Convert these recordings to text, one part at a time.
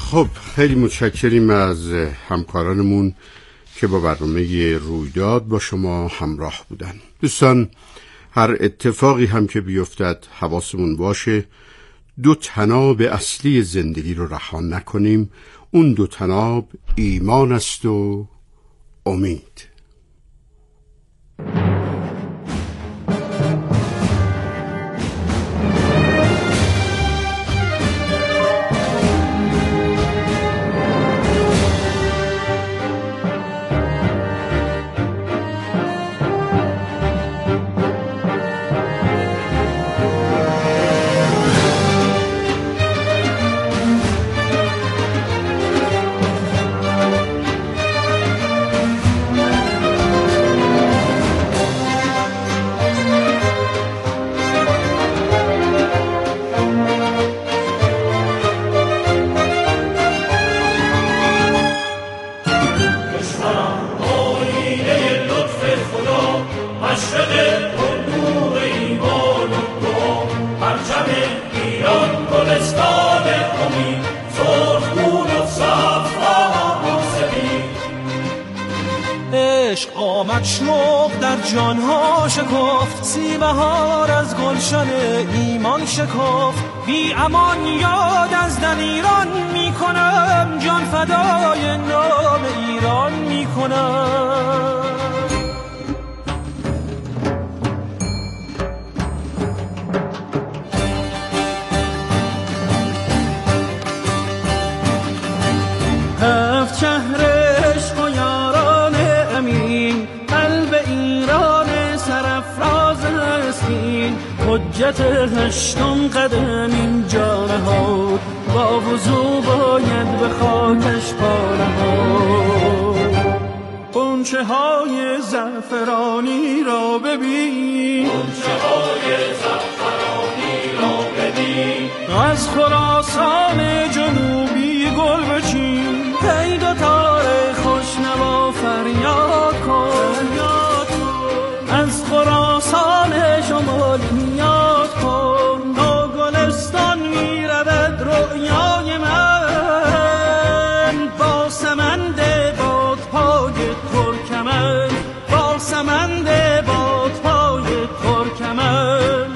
خب خیلی متشکریم از همکارانمون که با برنامه رویداد با شما همراه بودن. دوستان، هر اتفاقی هم که بیفتد حواسمون باشه دو طناب اصلی زندگی رو رها نکنیم. اون دو طناب ایمان است و امید. آمد شوق در جانها شکفت، سی بهار از گلشن ایمان شکفت. بی امان یاد از دلیران می کنم، جان فدای نام ایران می کنم. هفت شهر عشق و یاران امین، قلب ایران سرافراز هستین. حجت هشتم قدم اینجا نهاد، با وضو باید به خاکش پا نهاد. غنچه های زعفرانی را ببین، غنچه های زعفرانی را ببین. از خراسان جنوبی گل بچین، ای دو تار خوشنوا فریاد کن. از خراسان شمالی یاد کن، تا گلستان می رود رؤیای من. با سمند بادپای ترکمن، با سمند بادپای ترکمن.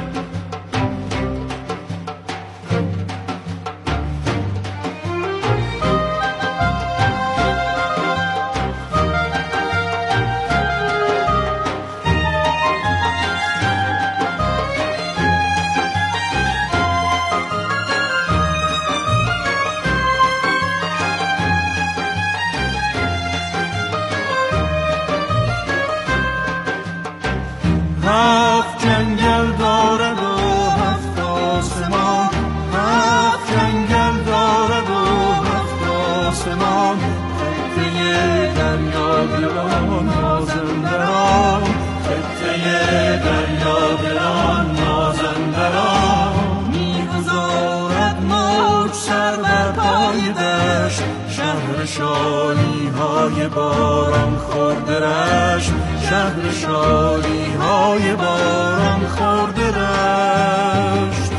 هفت جنگل دارد و هفت آسمان، هفت جنگل دارد و هفت آسمان. خطه دریا دلان مازندران، خطه دریا دلان مازندران. می‌گذارد موج سر بر پای دشت، شهر شالی های باران خورده رشت، شهر شالی های باران خورده رشت.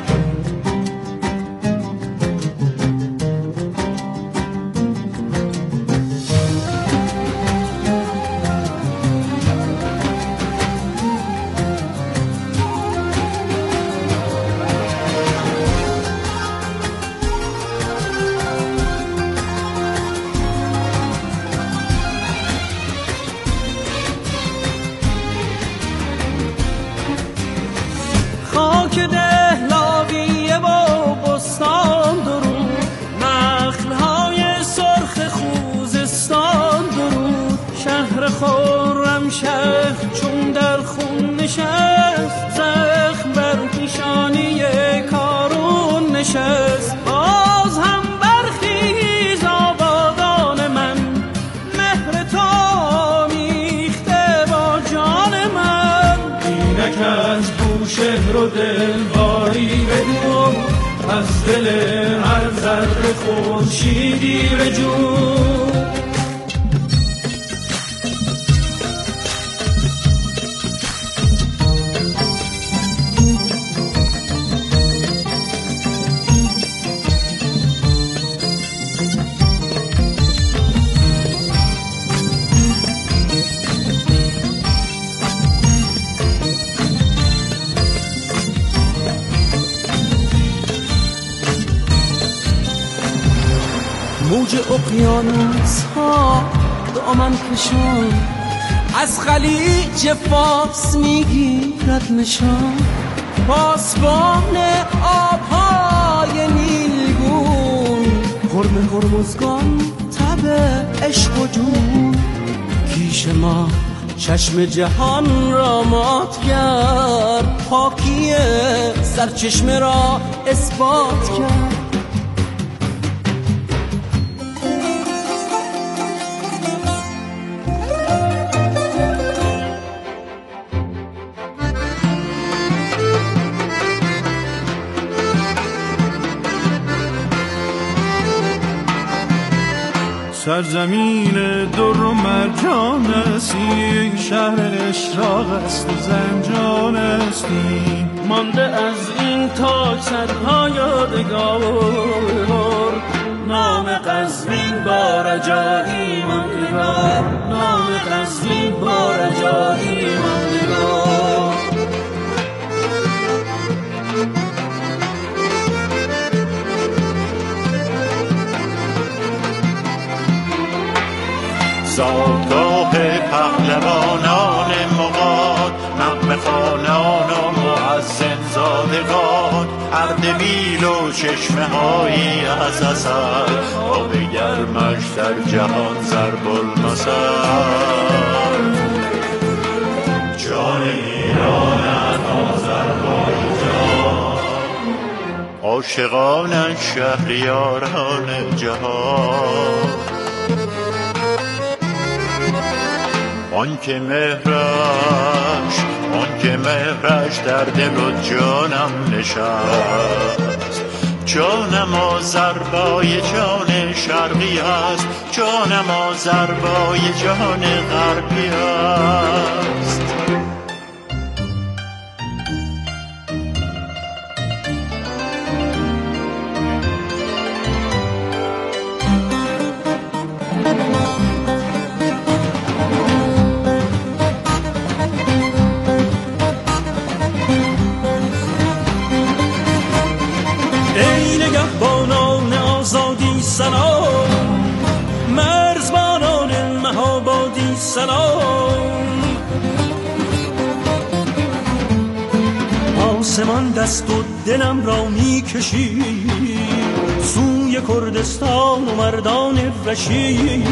خاک دهلاویه و بستان درود، نخل‌های سرخ خوزستان درود. شهر خرم شهر چون در خون نشست، زخم بر پیشانی کارون نشست. باز هم برخیز آبادان من، مهر تو میخته با جان من. اینک از شهر و دلباری بگو، از دل هر ذره خورشیدی بجو. موج اقیانوس ها دامن کشان، از خلیج فارس میگیرد نشان. پاسبان آبهای نیلگون، حرم هرمزگان تب عشق و جون. کیش ما چشم جهان را مات کرد، پاکی سرچشمه را اثبات کرد. سرزمین در و مرجان استی، شهر اشراق است و زنجان استی. مانده از این تاج صدها یادگار، نام قزوین با رجایی ماندگار، نام قزوین با رجایی ماندگار. زادگاه پهلوانان مغان، نغمه خوانان و مؤذن زادگان. اردبیل و چشمه هایی از اثر، آب گرمش در جهان ضرب المثل. جان ایرانت آذربایجان، عاشقانش شهریاران جهان. آن که مهرش در دل و جانم نشست. جانم آذربایجان شرقی است، جانم آذربایجان غربی است. نگهبانان آزادی سلام، مرزبانان مهابادی سلام. آسمان دست و دلم را می کشید سوی کردستان و مردان رشید.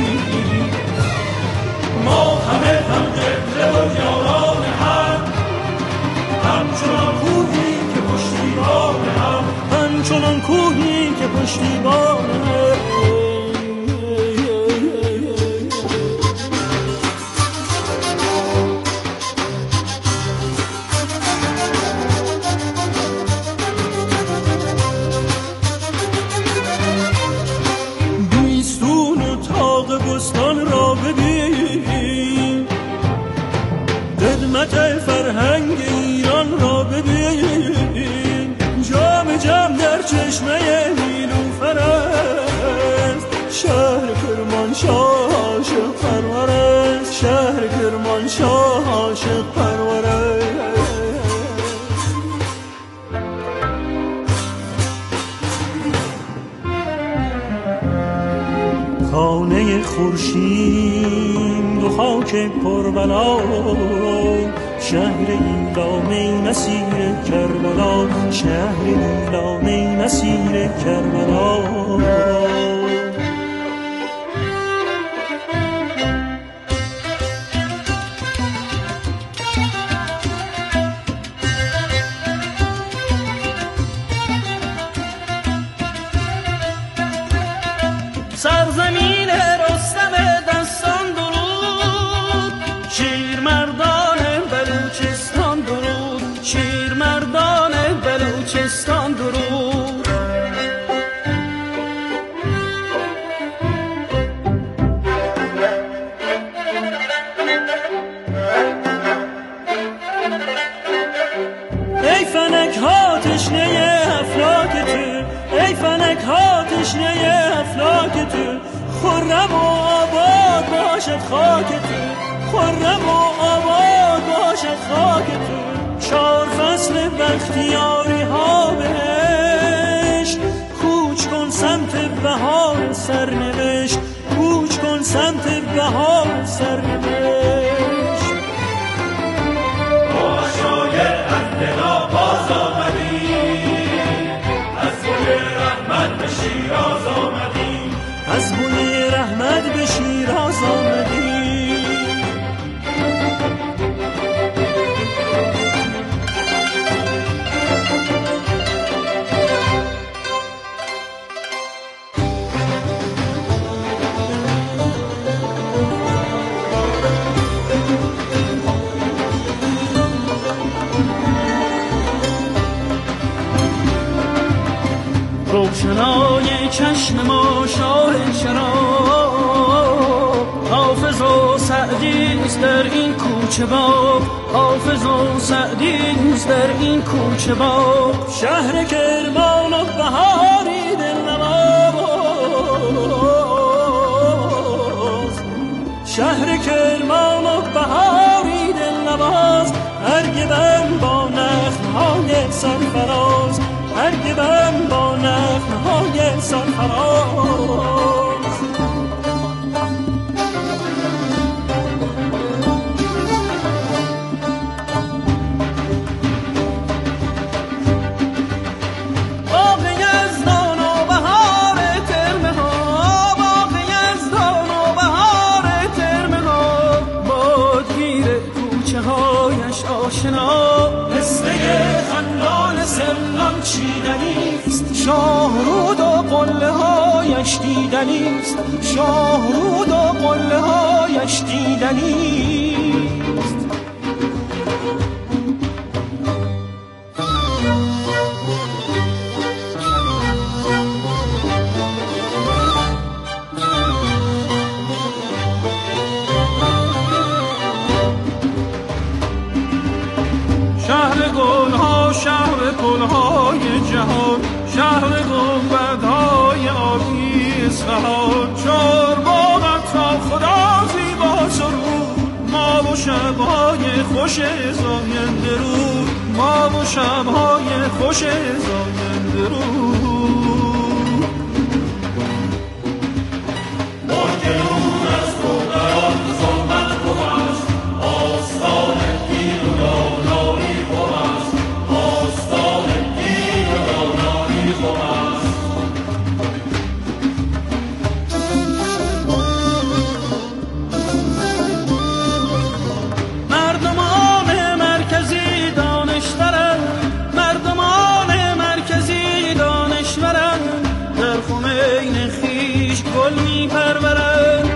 ما همه هم قبله و یاران هم، همچنان کوهی که پشتیبان هم، همچنان کوهی که پشتیبان هم. بیستون و تاق بستان را ببین، خدمت فرهنگ ایران را ببین. جام جم در چشمه نیلوفر است، شهر کرمانشاه عاشق پرور است، شهر کرمانشاه عاشق پرور است. خانه خورشید و خاک پربلا، شهر ایلام مسیر کربلا، شهر ایلام مسیر کربلا. سرزمین رستم دستان درود، شیرمردان بلوچستان درود، شیرمردان بلوچستان درود. ای فلک ها تشنه افلاک تو، ای فلک ها تشنه افلاک تو. خرم و آباد باشد خاک تو، خرم و آباد باشد خاک تو. 4 فصل بختیاری ها بهشت، کوچ کن سمت بهار سرنوشت، کوچ کن سمت بهار سرنوشت. ما شاید از دلا باز آمدیم، از بوی رحمت به شیراز آمدیم، از بوی رحمت به شیراز آمدیم. روشنای چشم ما شاه چراغ، حافظ و سعدی است در این کوچه باغ، حافظ و سعدی است در این کوچه باغ. شهر کرمان و بهاری دلنواز، شهر کرمان و بهاری دلنواز. ارگبن با نخل‌های سرفراز، ارگبن با نخل‌های سرفراز. باغ یزدان و بهار ترمه ها، باغ یزدان و بهار ترمه ها. بادگیر کوچه هایش آشنا، پسته خندان سرلان چیدنیست. شاهرود و قله هایش دیدنیست، شاهرود و قله هایش دیدنیست. شهر گلها، شهر گلهای جهان، شهر گنبدهای آبی اصفهان. چار باغت تا خدا زیبا سرود، ما و شبهای خوش زاینده رود، ما و شبهای خوش زاینده رود. ماکلون از بودران ظلمت بوست، آستان دین و دانایی بوست، آستان دین و دانایی بوست. مردمان مرکزی دانشورند، مردمان مرکزی دانشورند. در خمین خویش گل می‌پرورند.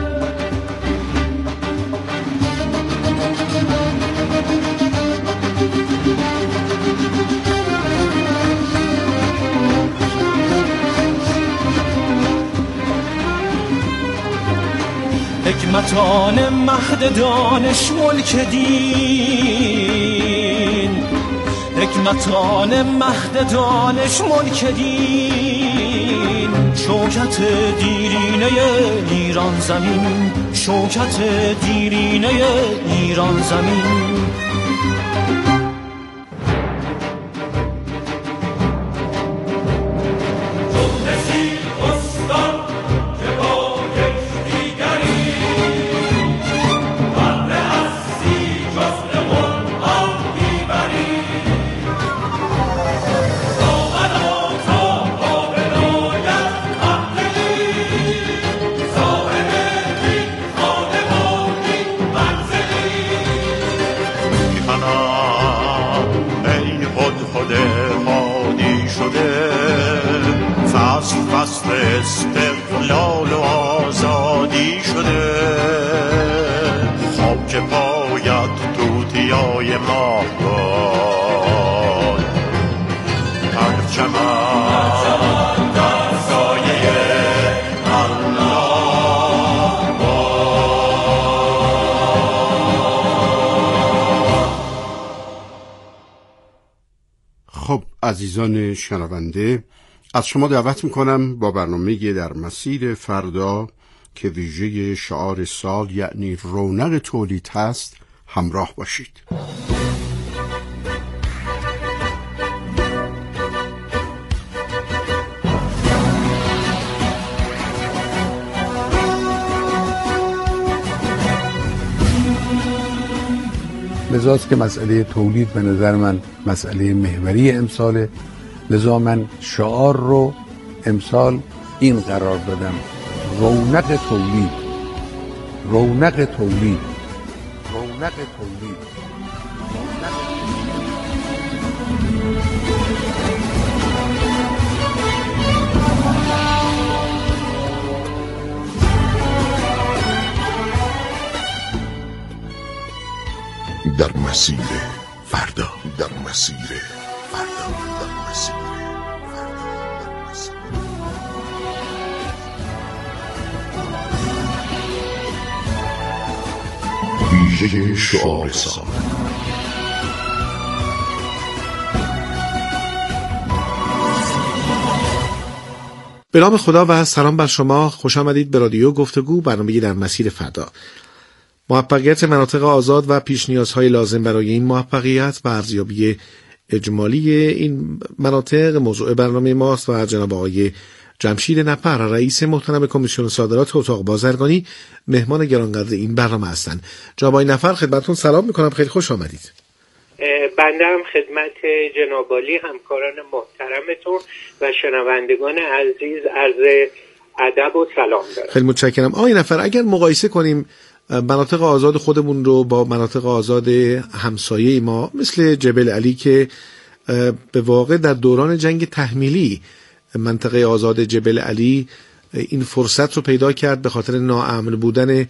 حکمتان مهد دانش ملک دین، حکمتان مهد دانش ملک دین. شوکت دیرینه ایران زمین، شوکت دیرینه ایران زمین. فصل استقلال و آزادی شده، خاک پایت توتیای ماه باد. پرچم در سایه الله باد. خب عزیزان شنونده، از شما دعوت میکنم با برنامه در مسیر فردا که ویژه شعار سال یعنی رونق تولید هست همراه باشید. لذاست که مسئله تولید به نظر من مسئله محوری امساله. لذا من شعار رو امسال این قرار دادم: رونق تولید، رونق تولید، رونق تولید. در مسیر فردا، در مسیر فردا، در مسیر ویژه شعار سال. به نام خدا و سلام بر شما. خوش آمدید به رادیو گفتگو، برنامه در مسیر فردا. موفقیت مناطق آزاد و پیش نیازهای لازم برای این موفقیت و ارزیابی اجمالی این مناطق موضوع برنامه ماست و جناب آقای جمشید نپر، رئیس محترم کمیسیون صادرات اتاق بازرگانی، مهمان گرانقدر این برنامه هستند. جناب آقای نپر، خدمتتون سلام میکنم، خیلی خوش آمدید. بنده هم خدمت جناب عالی همکاران محترمتون و شنوندگان عزیز عرض ادب و سلام دارم. خیلی متشکرم. آقای نپر، اگر مقایسه کنیم مناطق آزاد خودمون رو با مناطق آزاد همسایه ما مثل جبل علی که به واقع در دوران جنگ تحمیلی منطقه آزاد جبل علی این فرصت رو پیدا کرد به خاطر ناامن بودن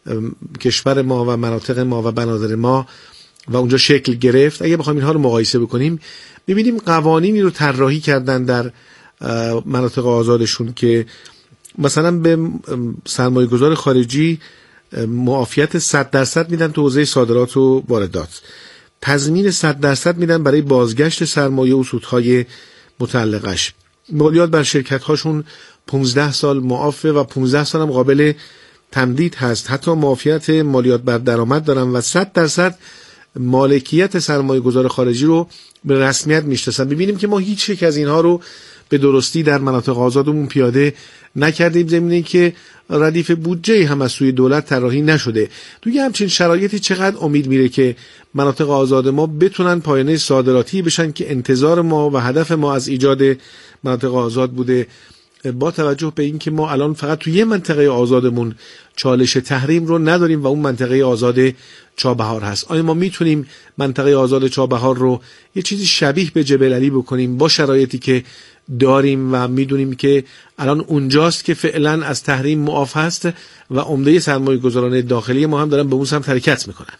کشور ما و مناطق ما و بنادر ما و اونجا شکل گرفت، اگه بخوایم اینها رو مقایسه بکنیم می‌بینیم قوانینی رو طراحی کردن در مناطق آزادشون که مثلا به سرمایه‌گذار خارجی معافیت 100% میدن تو حوزه صادرات و واردات، تضمین 100% میدن برای بازگشت سرمایه و سودهای متعلقش، مالیات بر شرکت هاشون 15 سال معافه و 15 سال هم قابل تمدید هست، حتی معافیت مالیات بر درآمد دارن و 100% مالکیت سرمایه گذار خارجی رو به رسمیت میشناسن. ببینیم که ما هیچ یک از اینها رو به درستی در مناطق آزادمون پیاده نکردیم، زمینه که ردیف بودجه هم از سوی دولت طراحی نشده. توی همچین شرایطی چقدر امید میره که مناطق آزاد ما بتونن پایانه صادراتی بشن که انتظار ما و هدف ما از ایجاد مناطق آزاد بوده، با توجه به اینکه ما الان فقط توی یه منطقه آزادمون چالش تحریم رو نداریم و اون منطقه آزاد چابهار هست. آیا ما میتونیم منطقه آزاد چابهار رو یه چیزی شبیه به جبل علی بکنیم با شرایطی که داریم و میدونیم که الان اونجاست که فعلا از تحریم معاف هست و عمده سرمایه گذاران داخلی ما هم دارن به اون سمت حرکت میکنن؟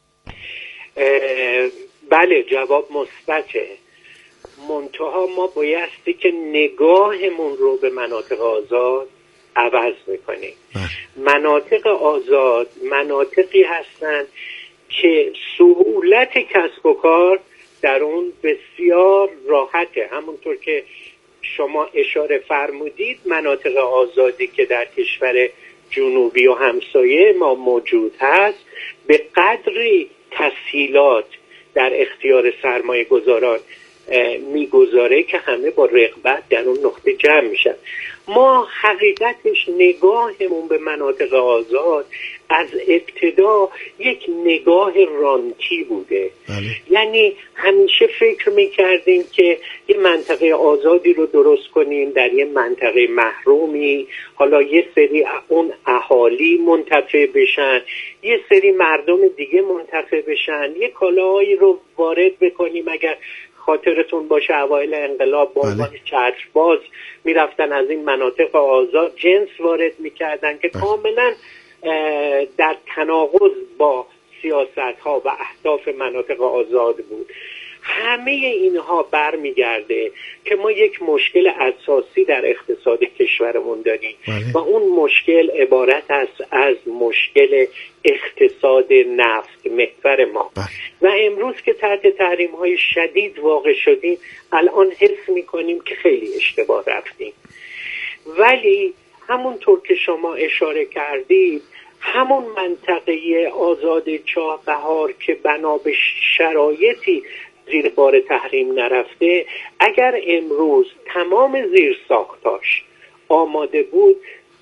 بله، جواب مثبته. منتها ما بایستی که نگاهمون رو به مناطق آزاد عوض میکنیم. مناطق آزاد مناطقی هستند که سهولت کسب و کار در اون بسیار راحته. همونطور که شما اشاره فرمودید، مناطق آزادی که در کشور جنوبی و همسایه ما موجود هست به قدری تسهیلات در اختیار سرمایه گذاران میگذاره که همه با رغبت در اون نقطه جمع میشن. ما حقیقتش نگاهمون به مناطق آزاد از ابتدا یک نگاه رانتی بوده. یعنی همیشه فکر میکردیم که یه منطقه آزادی رو درست کنیم در یه منطقه محرومی، حالا یه سری اون اهالی منتفع بشن، یه سری مردم دیگه منتفع بشن، یه کالاهایی رو وارد بکنیم. اگر خاطرتون باشه اوایل انقلاب با عنوان چترباز میرفتن از این مناطق آزاد جنس وارد میکردن که کاملا در تناقض با سیاست ها و اهداف مناطق آزاد بود. همه اینها برمیگرده که ما یک مشکل اساسی در اقتصاد کشورمون داریم و اون مشکل عبارت است از مشکل اقتصاد نفت محور ما و امروز که تحت تحریم های شدید واقع شدیم الان حس میکنیم که خیلی اشتباه رفتیم. ولی همونطور که شما اشاره کردید، همون منطقه آزاد چابهار که بنا به شرایطی زیر بار تحریم نرفته، اگر امروز تمام زیرساختاش آماده بود،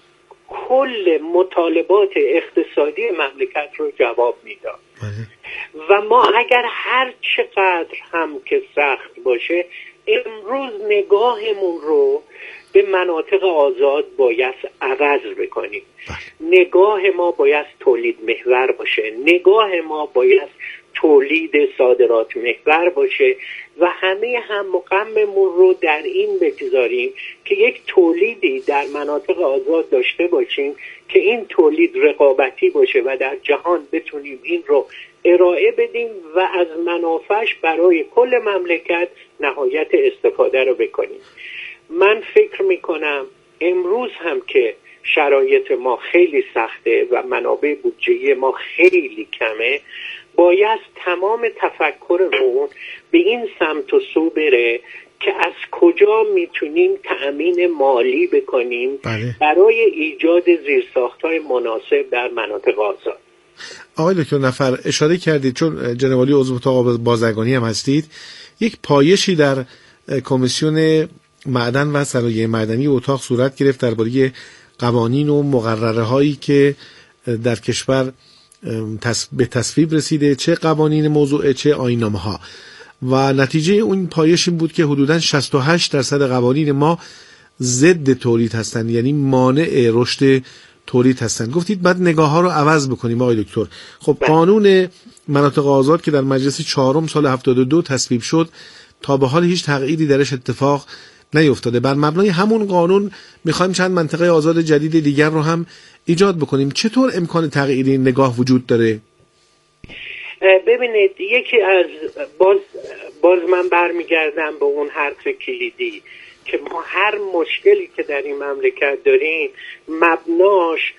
کل مطالبات اقتصادی مملکت رو جواب میداد. و ما اگر هر چقدر هم که سخت باشه امروز نگاهمون رو به مناطق آزاد باید عوض بکنیم. نگاه ما باید تولید محور باشه، نگاه ما باید تولید صادرات محور باشه و همه هم غممون رو در این بگذاریم که یک تولیدی در مناطق آزاد داشته باشیم که این تولید رقابتی باشه و در جهان بتونیم این رو ارائه بدیم و از منافعش برای کل مملکت نهایت استفاده رو بکنیم. من فکر میکنم امروز هم که شرایط ما خیلی سخته و منابع بودجه‌ای ما خیلی کمه، باید تمام تفکرمون به این سمت و سو بره که از کجا میتونیم تأمین مالی بکنیم برای ایجاد زیرساخت‌های مناسب در مناطق آزاد. آقای دکتر نفر اشاره کردید، چون جناب عالی عضو اتاق بازرگانی هم هستید، یک پایشی در کمیسیون معدن و صنایع معدنی اتاق صورت گرفت درباره قوانین و مقرره هایی که در کشور به تصویب رسیده، چه قوانین موضوعه چه آیین‌نامه ها، و نتیجه اون پایش این بود که حدوداً 68% قوانین ما ضد تولید هستند، یعنی مانع رشد تولید هستند. گفتید بعد نگاه ها رو عوض بکنیم آقای دکتر. خب قانون مناطق آزاد که در مجلس 4 سال 72 تصویب شد تا به حال هیچ تغییری درش اتفاق نیفتاده. بر مبنای همون قانون میخوایم چند منطقه آزاد جدید دیگر رو هم ایجاد بکنیم. چطور امکان تغییر این نگاه وجود داره؟ ببینید، یکی از باز من برمیگردم به اون حرف کلیدی که ما هر مشکلی که در این مملکت داریم مبناش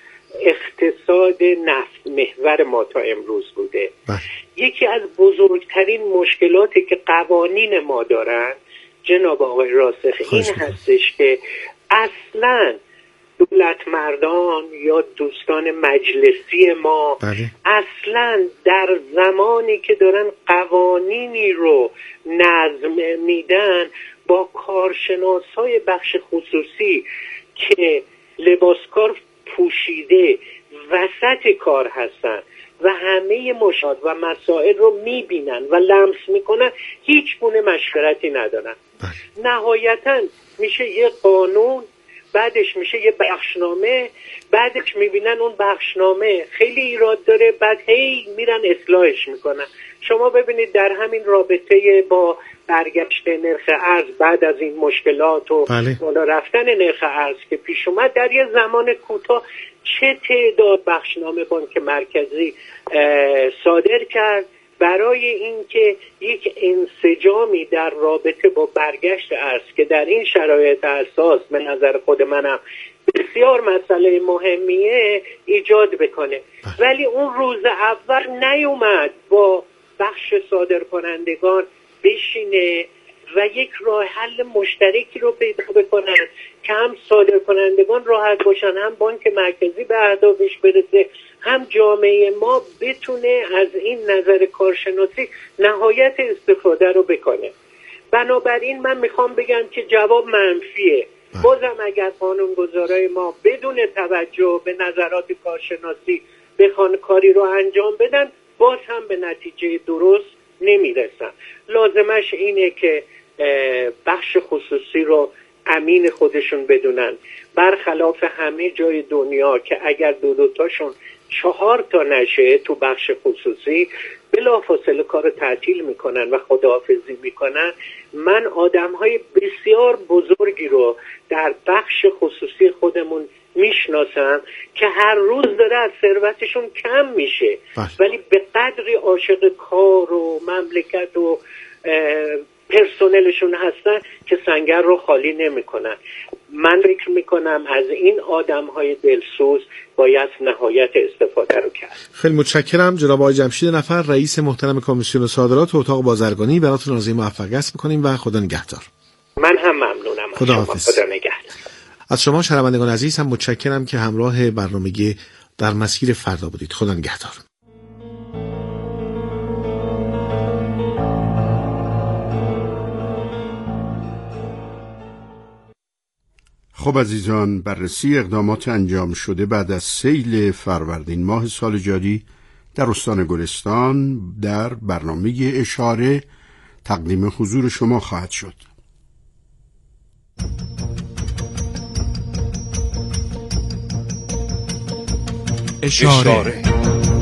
اقتصاد نفت محور ما تا امروز بوده. یکی از بزرگترین مشکلاتی که قوانین ما دارن جناب آقای راسخ این هستش که اصلاً دولت مردان یا دوستان مجلسی ما اصلاً در زمانی که دارن قوانینی رو نظم میدن با کارشناسای بخش خصوصی که لباسکار پوشیده وسط کار هستن و همه مشاهد و مسائل رو میبینن و لمس میکنن، هیچ گونه مشورتی ندارن. نهایتاً میشه یه قانون، بعدش میشه یه بخشنامه، بعدش میبینن اون بخشنامه خیلی ایراد داره، بعد هی میرن اصلاحش میکنن. شما ببینید در همین رابطه با برگشت نرخ ارز بعد از این مشکلات و بالا رفتن نرخ ارز که پیش اومد در یه زمان کوتاه چه تعداد بخشنامه بانک مرکزی صادر کرد برای اینکه یک انسجامی در رابطه با برگشت ارز که در این شرایط اساس به نظر خود منم بسیار مسئله مهمیه ایجاد بکنه. ولی اون روز اول نیومد با بخش صادرکنندگان بشینه و یک راه حل مشترکی رو پیدا بکنن که هم صادرکنندگان راحت باشن، هم بانک مرکزی به اهدافش برسه، هم جامعه ما بتونه از این نظر کارشناسی نهایت استفاده رو بکنه. بنابراین من میخوام بگم که جواب منفیه. بازم اگر قانونگذارای ما بدون توجه به نظرات کارشناسی بخوان کاری رو انجام بدن، باز هم به نتیجه درست نمیرسن. لازمش اینه که بخش خصوصی رو امین خودشون بدونن، برخلاف همه جای دنیا که اگر دو تاشون 4 تا نشه تو بخش خصوصی بلافاصله کار تعطیل میکنن و خداحافظی میکنن. من آدمهای بسیار بزرگی رو در بخش خصوصی خودمون میشناسم که هر روز داره از ثروتشون کم میشه ولی به قدری عاشق کار و مملکت و پرسنلشون هستن که سنگر رو خالی نمیکنن. من فکر میکنم از این آدمهای دلسوز باید نهایت استفاده رو کرد. خیلی متشکرم جناب آقای جمشید نفر، رئیس محترم کمیسیون صادرات و اتاق بازرگانی. براتون آرزوی موفقیت میکنیم و خدا نگهدار. من هم ممنونم. خدا حافظ. خدا نگهدار. از شما شنوندگان عزیز هم متشکرم که همراه برنامه در مسیر فردا بودید. خدا نگهدار. خب عزیزان، بررسی اقدامات انجام شده بعد از سیل فروردین ماه سال جاری در استان گلستان در برنامه اشاره تقدیم حضور شما خواهد شد. اشاره.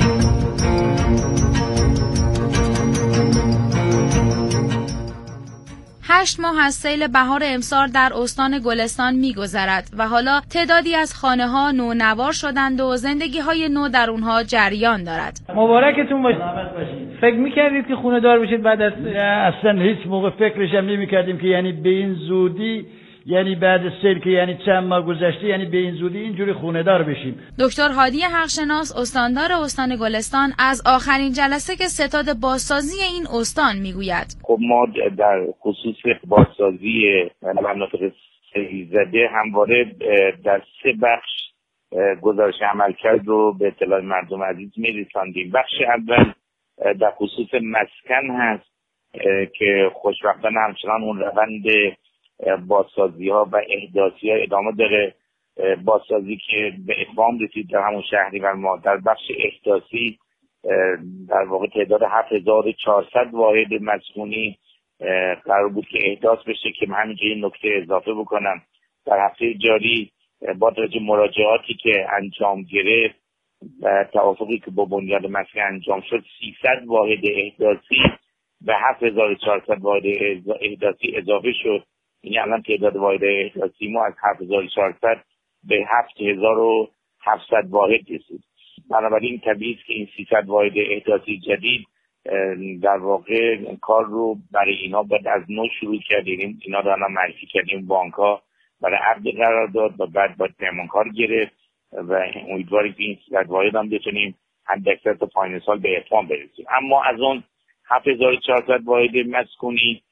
8 ماه از سیل بهار امسال در استان گلستان می‌گذرد و حالا تعدادی از خانه‌ها نونوار شدند و زندگی‌های نو در اونها جریان دارد. مبارکتون باشه. فکر می‌کردید که خونه دار بشید بعد از اصلا هیچ موقع فکرش هم نمی‌کردیم که یعنی به این زودی، یعنی بعد سیل که یعنی چند ماه گذشته، یعنی به این زودی اینجوری خونه دار بشیم. دکتر هادی حقشناس، استاندار استان گلستان، از آخرین جلسه که ستاد بازسازی این استان میگوید. خب ما در خصوص بازسازی مناطق سیل زده همواره در 3 بخش گزارش عملکرد رو به اطلاع مردم عزیز می‌رساندیم. بخش اول در خصوص مسکن هست که خوشبختانه همچنان اون روند بازسازی ها و احداثی ها ادامه داره. بازسازی که به اتمام رسید در همون شهریور ماه. در بخش احداثی در واقع تعداد 7400 واحد مسکونی قرار بود که احداث بشه که همینجا این نکته اضافه بکنم. در هفته جاری با توجه مراجعاتی که انجام گرفت و توافقی که با بنیاد مسکن انجام شد، 300 واحد احداثی به 7400 واحد احداثی اضافه شد. یعنی الان تعداد واحد احداثی ما از 7400 به 7700 واحد رسید. بنابراین طبیعی است که این 300 واحد احداثی جدید در واقع کار رو برای اینا باید از نو شروع کردیم. اینا رو الان معرفی کردیم بانک‌ها برای عقد قرار داد و بعد باید پیمانکار گرفت و امیدواریم که این 300 واحد هم بتونیم حداکثر تا پایان سال به اتمام برسیم. اما از اون 7400 واحد مسکونی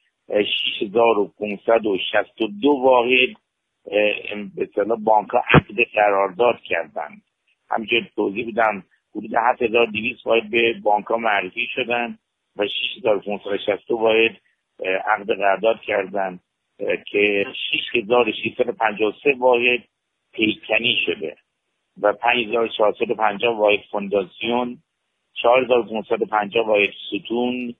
6562 واحد به اصطلاح بانک‌ها عقد قرارداد کردند. همینجور توضیح بدم، حدود 7200 واحد به بانک‌ها معرفی شدن و 6562 واحد عقد قرارداد کردند که 6653 واحد پیکنی شده و 5450 واحد فونداسیون، 4550 واحد ستون،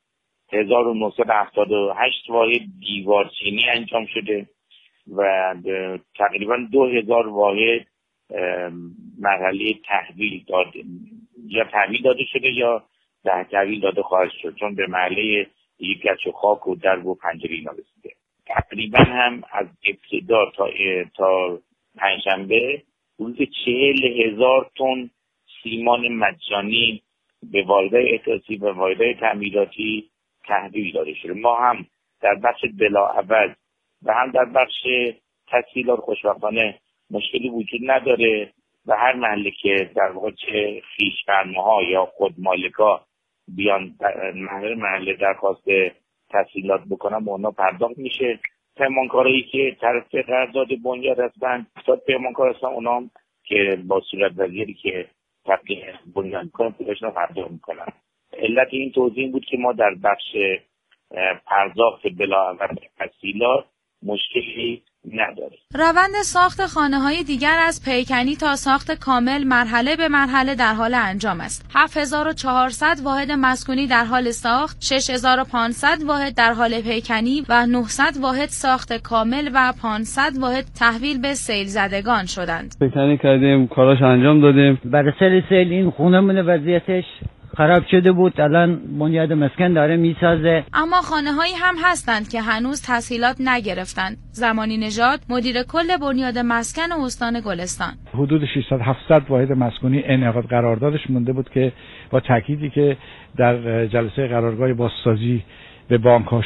1978 واحد دیوارچینی انجام شده و تقریبا 2000 واحد مرحله تحویل داده، یا تحویل داده شده یا در تحویل داده خواهد شد، چون به مرحله یک گچ و خاک و درب و پنجره اینا رسیده. تقریبا هم از ابتدا تا پنجشنبه حدود 40,000 تن سیمان مجانی به واحدهای احداثی و واحدهای تعمیراتی تحویل داده شده. ما هم در بخش بلاعوض و هم در بخش تسهیلات خوشبختانه مشکلی وجود نداره و هر محله که در واقع چه خویش‌فرماها یا خودمالکا بیان محله درخواست تسهیلات بکنن به اونا پرداخت میشه. پیمانکارایی که طرف قرارداد بنیاد هستن، پیمانکار هستن، اونا هم که با صورت وزیری که تبلیغ بنیاد میکنن پولشون رو پرداخت میکنن. علت این توضیح بود که ما در بخش پرداخت بلاعوض تسهیلات مشکلی نداریم. روند ساخت خانه‌های دیگر از پیکنی تا ساخت کامل مرحله به مرحله در حال انجام است. 7400 واحد مسکونی در حال ساخت، 6500 واحد در حال پیکنی و 900 واحد ساخت کامل و 500 واحد تحویل به سیل زدگان شدند. پیکنی کردیم، کاراش انجام دادیم. بعد سیل این خونمون وضعیتش خراب شده بود، الان بنیاد مسکن داره میسازه. اما خانه‌هایی هم هستند که هنوز تسهیلات نگرفتند. زمانی نژاد، مدیر کل بنیاد مسکن استان گلستان: حدود 600-700 واحد مسکونی انعقاد قراردادش مونده بود که با تأکیدی که در جلسه قرارگاه بازسازی به بانک‌ها